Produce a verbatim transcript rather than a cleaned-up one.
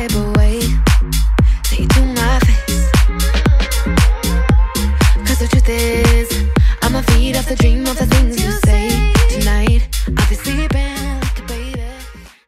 type of way. Say it to my face. Cause the truth is, I'ma feed off the dream of the things